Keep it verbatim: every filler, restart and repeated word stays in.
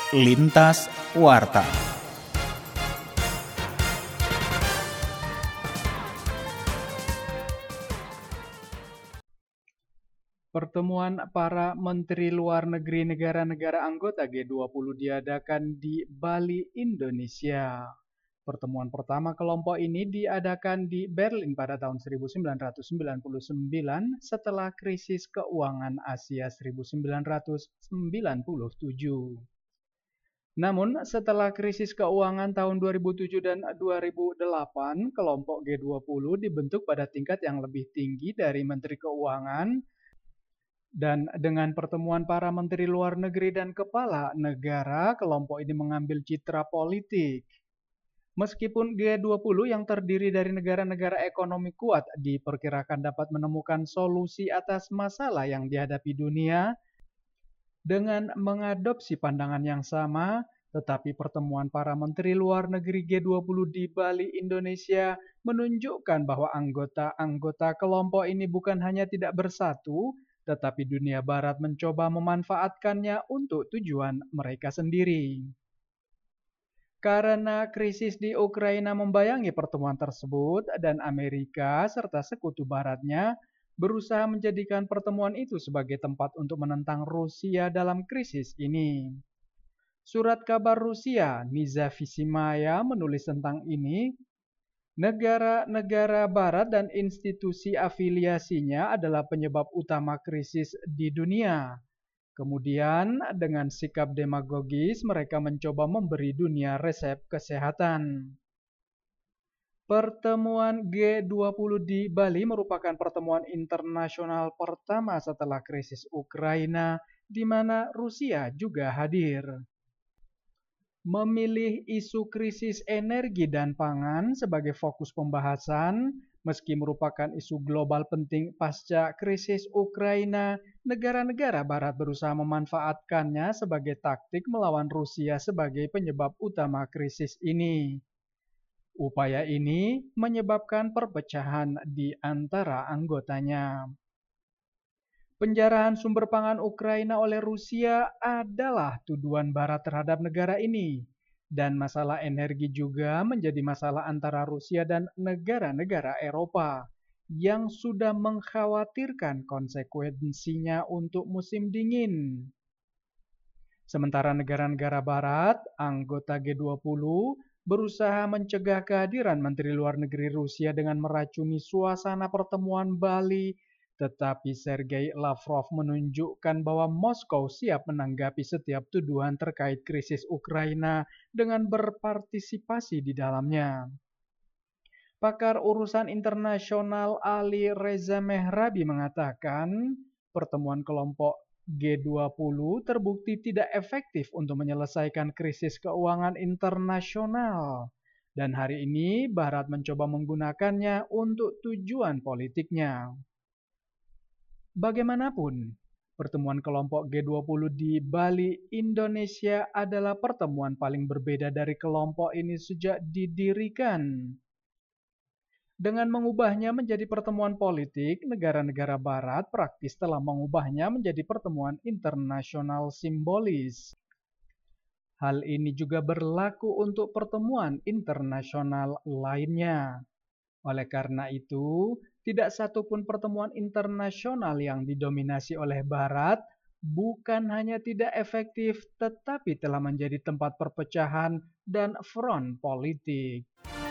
Lintas Warta. Pertemuan para Menteri Luar Negeri negara-negara anggota G dua puluh diadakan di Bali, Indonesia. Pertemuan pertama kelompok ini diadakan di Berlin pada tahun seribu sembilan ratus sembilan puluh sembilan setelah krisis keuangan Asia seribu sembilan ratus sembilan puluh tujuh. Namun, setelah krisis keuangan tahun dua ribu tujuh dan dua ribu delapan, kelompok G dua puluh dibentuk pada tingkat yang lebih tinggi dari Menteri Keuangan. Dan dengan pertemuan para menteri luar negeri dan kepala negara, kelompok ini mengambil citra politik. Meskipun G dua puluh yang terdiri dari negara-negara ekonomi kuat diperkirakan dapat menemukan solusi atas masalah yang dihadapi dunia dengan mengadopsi pandangan yang sama, tetapi pertemuan para menteri luar negeri G dua puluh di Bali, Indonesia menunjukkan bahwa anggota-anggota kelompok ini bukan hanya tidak bersatu, tetapi dunia barat mencoba memanfaatkannya untuk tujuan mereka sendiri. Karena krisis di Ukraina membayangi pertemuan tersebut dan Amerika serta sekutu baratnya berusaha menjadikan pertemuan itu sebagai tempat untuk menentang Rusia dalam krisis ini. Surat kabar Rusia, Nezavisimaya, menulis tentang ini. Negara-negara barat dan institusi afiliasinya adalah penyebab utama krisis di dunia. Kemudian, dengan sikap demagogis, mereka mencoba memberi dunia resep kesehatan. Pertemuan G dua puluh di Bali merupakan pertemuan internasional pertama setelah krisis Ukraina, di mana Rusia juga hadir. Memilih isu krisis energi dan pangan sebagai fokus pembahasan, meski merupakan isu global penting pasca krisis Ukraina, negara-negara barat berusaha memanfaatkannya sebagai taktik melawan Rusia sebagai penyebab utama krisis ini. Upaya ini menyebabkan perpecahan di antara anggotanya. Penjarahan sumber pangan Ukraina oleh Rusia adalah tuduhan Barat terhadap negara ini. Dan masalah energi juga menjadi masalah antara Rusia dan negara-negara Eropa yang sudah mengkhawatirkan konsekuensinya untuk musim dingin. Sementara negara-negara Barat, anggota G dua puluh, berusaha mencegah kehadiran Menteri Luar Negeri Rusia dengan meracuni suasana pertemuan Bali. Tetapi Sergei Lavrov menunjukkan bahwa Moskow siap menanggapi setiap tuduhan terkait krisis Ukraina dengan berpartisipasi di dalamnya. Pakar urusan internasional Ali Reza Mehrabi mengatakan, pertemuan kelompok G dua puluh terbukti tidak efektif untuk menyelesaikan krisis keuangan internasional. Dan hari ini Barat mencoba menggunakannya untuk tujuan politiknya. Bagaimanapun, pertemuan kelompok G dua puluh di Bali, Indonesia adalah pertemuan paling berbeda dari kelompok ini sejak didirikan. Dengan mengubahnya menjadi pertemuan politik, negara-negara Barat praktis telah mengubahnya menjadi pertemuan internasional simbolis. Hal ini juga berlaku untuk pertemuan internasional lainnya. Oleh karena itu, tidak satupun pertemuan internasional yang didominasi oleh Barat bukan hanya tidak efektif, tetapi telah menjadi tempat perpecahan dan front politik.